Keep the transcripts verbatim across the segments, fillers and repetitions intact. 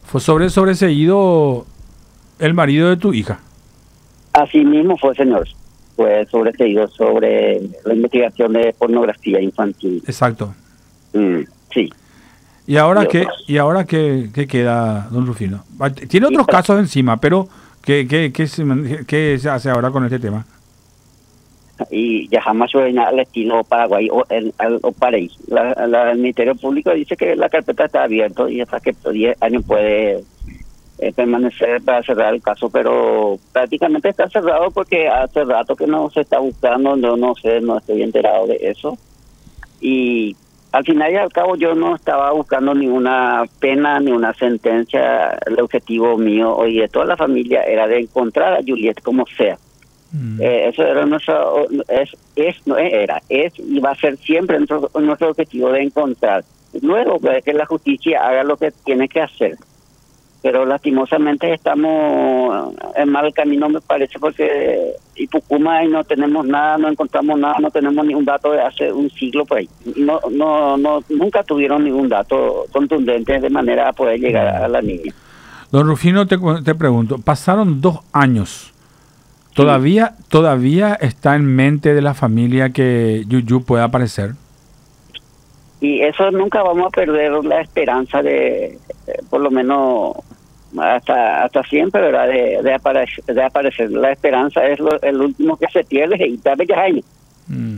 Fue sobre sobreseído el marido de tu hija. Así mismo fue, señor. Fue sobreseído sobre la investigación de pornografía infantil. Exacto. Mm, sí. ¿Y ahora Y qué, otros. y ahora qué, qué queda, don Rufino? Ah, t- Tiene otros Y, casos encima, pero ¿qué, qué, qué, se, man- qué se hace ahora con este tema? y ya jamás suena al estilo Paraguay o, el, al, o Paraí. La, la- el Ministerio Público dice que la carpeta está abierta y hasta que diez años puede eh, permanecer para cerrar el caso, pero prácticamente está cerrado porque hace rato que no se está buscando, yo no sé, no estoy enterado de eso. Y al final y al cabo yo no estaba buscando ninguna pena ni una sentencia. El objetivo mío hoy de toda la familia era de encontrar a Juliet como sea. Mm. Eh, eso era nuestro, es, es, no era, es y va a ser siempre nuestro, nuestro objetivo de encontrar. Luego pues, que la justicia haga lo que tiene que hacer. Pero lastimosamente estamos en mal camino, me parece, porque Ipucuma y no tenemos nada, no encontramos nada, no tenemos ningún dato de hace un siglo por ahí. No, no, no, nunca tuvieron ningún dato contundente de manera a poder llegar a la niña. Don Rufino, te, cu- te pregunto, pasaron dos años. Sí. ¿Todavía, todavía está en mente de la familia que Yuyu pueda aparecer? Y eso nunca vamos a perder la esperanza de, eh, por lo menos hasta hasta siempre, ¿verdad? De, de, aparecer, de aparecer. La esperanza es lo, el último que se pierde y tal vez ya hay. Mm.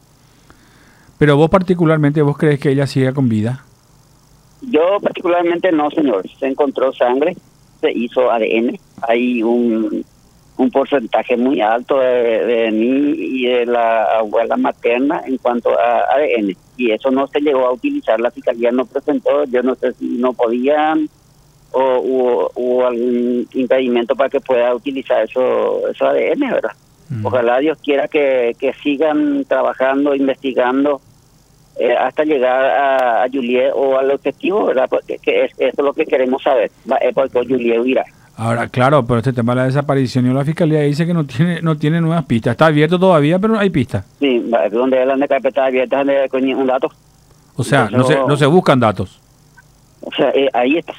Pero vos particularmente, ¿vos crees que ella siga con vida? Yo particularmente no, señor. Se encontró sangre, se hizo A D N. Hay un, un porcentaje muy alto de, de mí y de la abuela materna en cuanto a A D N. Y eso no se llegó a utilizar. La fiscalía no presentó. Yo no sé si no podían o hubo, hubo algún impedimento para que pueda utilizar eso, eso A D N, ¿verdad? Mm. Ojalá Dios quiera que, que sigan trabajando, investigando eh, hasta llegar a, a Juliet o al objetivo, ¿verdad? Porque que es, eso es lo que queremos saber. Es porque Juliet huirá. Ahora, claro, pero este tema de la desaparición y la fiscalía dice que no tiene no tiene nuevas pistas. Está abierto todavía, pero no hay pistas. Sí, donde él anda carpeta abierta, donde con un dato. O sea, Entonces, no se no se buscan datos. O sea, eh, ahí está.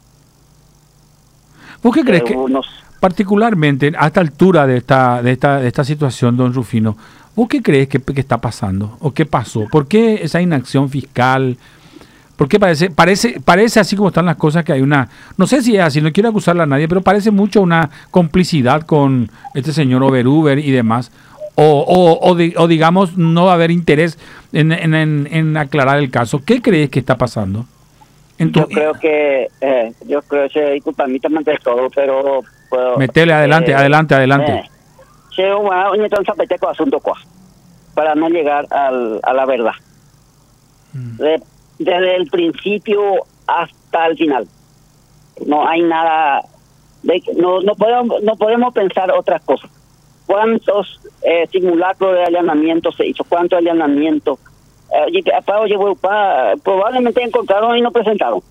¿Vos qué crees que, unos... particularmente a esta altura de esta de esta de esta situación, don Rufino, vos qué crees que, que está pasando o qué pasó? ¿Por qué esa inacción fiscal? ¿Por qué parece parece parece así como están las cosas que hay una, no sé si es así, no quiero acusarle a nadie, pero parece mucho una complicidad con este señor Oberuber y demás? O, o, o, di, o digamos no va a haber interés en, en, en, en aclarar el caso. ¿Qué crees que está pasando? Tu... Yo creo que, eh, yo creo que, disculpa, a mí también de todo, pero puedo... Metele adelante, eh, adelante, adelante. Sí, eh, un asunto para no llegar al, a la verdad. Mm. De, desde el principio hasta el final. No hay nada... De, no, no, podemos, no podemos pensar otras cosas. ¿Cuántos eh, simulacros de allanamiento se hizo? ¿Cuántos allanamientos? Eh, probablemente encontraron y no presentaron.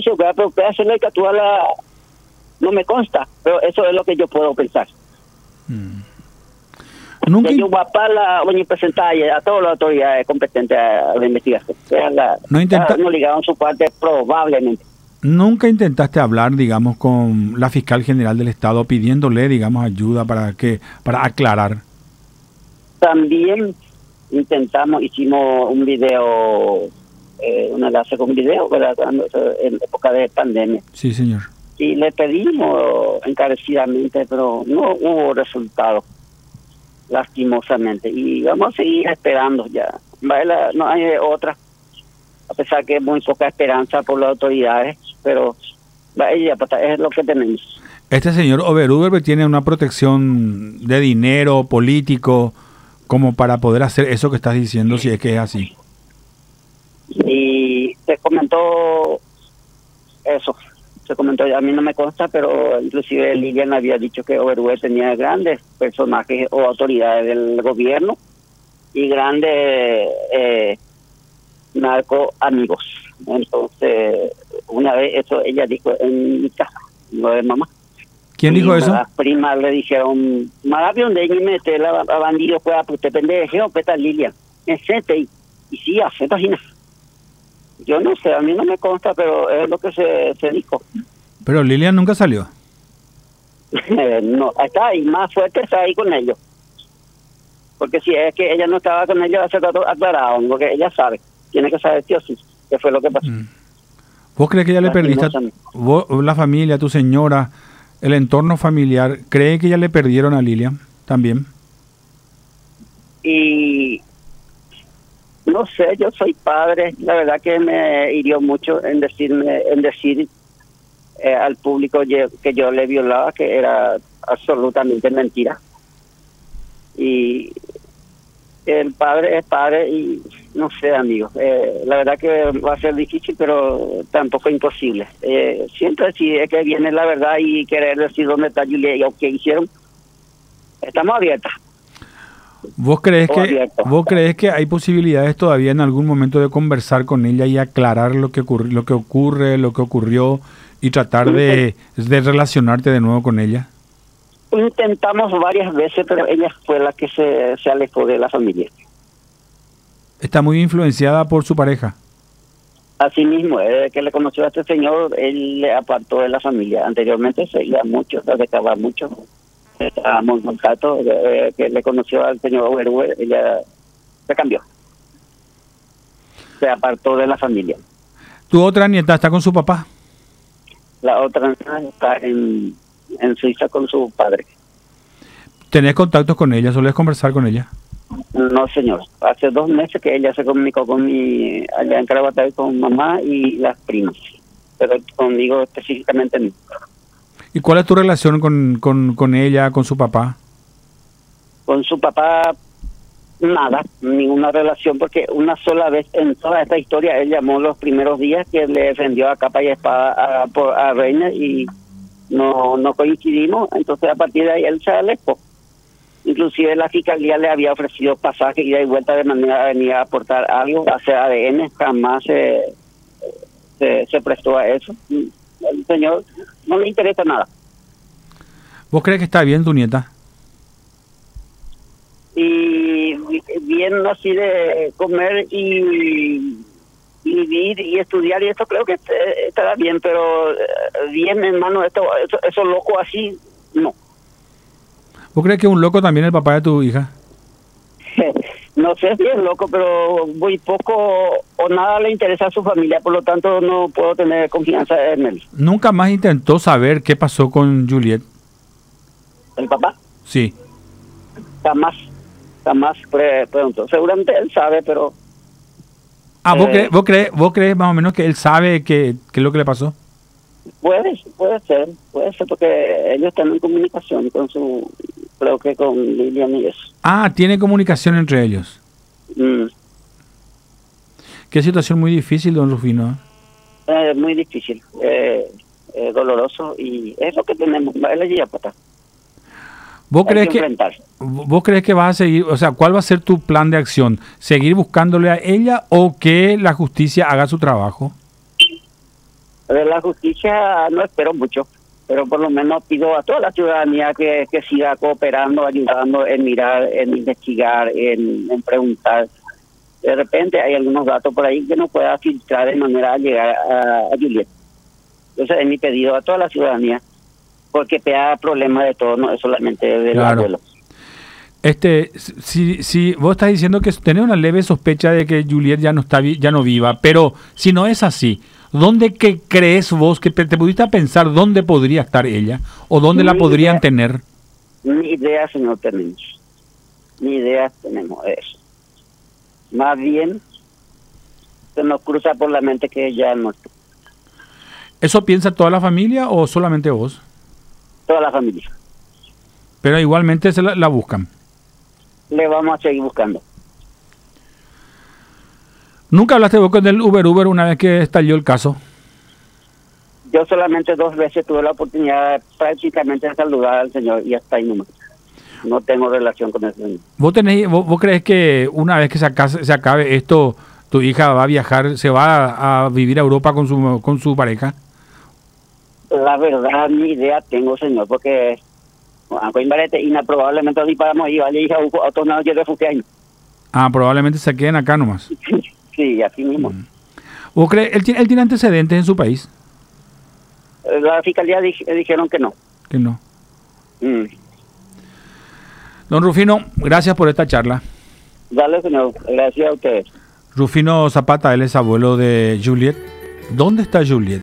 No me consta, pero eso es lo que yo puedo pensar. Hmm. Nunca yo voy a la voy a presentar a todas las autoridades competentes a la investigación. La, no intenta... no ligaron su parte probablemente. ¿Nunca intentaste hablar, digamos, con la fiscal general del Estado pidiéndole, digamos, ayuda para que para aclarar? También intentamos, hicimos un video, eh, un enlace con video, ¿verdad? En época de pandemia. Sí, señor. Y le pedimos encarecidamente, pero no hubo resultado, lastimosamente. Y vamos a seguir esperando ya. No hay otra, a pesar que es muy poca esperanza por las autoridades, pero vaya, es lo que tenemos. Este señor Oberuber tiene una protección de dinero político como para poder hacer eso que estás diciendo, si es que es así. Y te comentó eso, se comentó, a mí no me consta, pero inclusive Lilian había dicho que Oberuber tenía grandes personajes o autoridades del gobierno y grandes eh, narco amigos. Entonces, una vez eso ella dijo en mi casa, lo de mamá. ¿Quién dijo eso? Las primas le dijeron, Marabio, donde me mete la bandido, pues, usted pendejo, peta Lilian, etcétera. Y, y sí, hace páginas. Yo no sé, a mí no me consta, pero es lo que se, se dijo. Pero Lilian nunca salió. No, está ahí, más fuerte está ahí con ellos. Porque si es que ella no estaba con ellos hace rato aclarado, porque ella sabe, tiene que saber sí o sí, qué fue lo que pasó. Mm. ¿Vos crees que ya le perdiste, a, vos, la familia, tu señora, el entorno familiar, cree que ya le perdieron a Lilian también? Y no sé, yo soy padre, la verdad que me hirió mucho en decirme, en decir eh, al público que yo le violaba, que era absolutamente mentira. Y el padre es padre y no sé, amigo, eh, la verdad que va a ser difícil, pero tampoco imposible. Eh, siempre si es que viene la verdad y querer decir dónde está Julia y qué hicieron, estamos abiertas. ¿Vos crees que vos crees que hay posibilidades todavía en algún momento de conversar con ella y aclarar lo que ocurre, lo que ocurre, lo que ocurrió y tratar de, de relacionarte de nuevo con ella? Intentamos varias veces, pero ella fue la que se, se alejó de la familia. ¿Está muy influenciada por su pareja? Así mismo, desde que le conoció a este señor, él le apartó de la familia. Anteriormente se iba mucho, se alejaba mucho. Estábamos en contacto, eh, que le conoció al señor Uber, ella se cambió. Se apartó de la familia. ¿Tu otra nieta está con su papá? La otra está en, en Suiza con su padre. ¿Tenés contactos con ella? ¿Solés conversar con ella? No, señor. Hace dos meses que ella se comunicó con mi, allá en Carabatay, con mamá y las primas. Pero conmigo específicamente no. ¿Y cuál es tu relación con, con, con ella, con su papá? Con su papá, nada, ninguna relación, porque una sola vez en toda esta historia él llamó los primeros días que le defendió a capa y espada a, a, a Reina y no, no coincidimos, entonces a partir de ahí él se alejó. Inclusive la fiscalía le había ofrecido pasaje ida y vuelta de manera de venir a aportar algo, hacer A D N, jamás se, se, se prestó a eso. El señor no le interesa nada. ¿Vos crees que está bien tu nieta? Y bien así de comer y, y vivir y estudiar y esto creo que estará bien, pero bien, hermano, esto, eso, eso loco así, no. ¿Vos crees que es un loco también el papá de tu hija? No sé si es loco, pero muy poco o nada le interesa a su familia, por lo tanto no puedo tener confianza en él. ¿Nunca más intentó saber qué pasó con Juliet? ¿El papá? Sí. Jamás, jamás pre preguntó. Seguramente él sabe, pero... Ah, ¿vos, eh, crees, vos, crees, ¿vos crees más o menos que él sabe qué es lo que le pasó? Puede, puede ser, puede ser, porque ellos están en comunicación con su... creo que con Lilian y eso. Ah, tiene comunicación entre ellos. Mm. Qué situación muy difícil, don Rufino. Eh, muy difícil, eh, eh, doloroso, y es lo que tenemos. Él es pata. ¿Vos Hay crees que que, enfrentar. vos crees que vas a seguir, o sea, cuál va a ser tu plan de acción? ¿Seguir buscándole a ella o que la justicia haga su trabajo? De la justicia no espero mucho, pero por lo menos pido a toda la ciudadanía que, que siga cooperando, ayudando en mirar, en investigar, en, en preguntar. De repente hay algunos datos por ahí que no pueda filtrar de manera a llegar a, a Juliet. Entonces es mi pedido a toda la ciudadanía, porque pega problema de todo, no es solamente del Claro. abuelo. Este, si, si vos estás diciendo que tenés una leve sospecha de que Juliet ya no está vi- ya no viva, pero si no es así, ¿dónde que crees vos que te pudiste pensar dónde podría estar ella o dónde la Ni podrían idea. tener? Ni idea, señor, tenemos. Ni idea tenemos eso. Más bien, se nos cruza por la mente que ella no está. ¿Eso piensa toda la familia o solamente vos? Toda la familia. Pero igualmente se la, la buscan. Le vamos a seguir buscando. ¿Nunca hablaste vos con el Uber Uber una vez que estalló el caso? Yo solamente dos veces tuve la oportunidad de prácticamente saludar al señor y hasta ahí nomás. No tengo relación con ese señor. ¿Vos, tenés, vos, vos crees que una vez que se acabe, se acabe esto, tu hija va a viajar, se va a, a vivir a Europa con su con su pareja? La verdad, ni idea tengo, señor, porque aunque imbarete y probablemente ahí paramos y vaya hija a otro lado yo refugié. Ah, probablemente se queden acá nomás. Sí, así mismo. ¿Vos crees, él, tiene- él tiene antecedentes en su país? la fiscalía dij, dijeron que no. Que no. Mm. Don Rufino, gracias por esta charla. Dale, señor. Gracias a ustedes. Rufino Zapata, él es abuelo de Juliet. ¿Dónde está Juliet?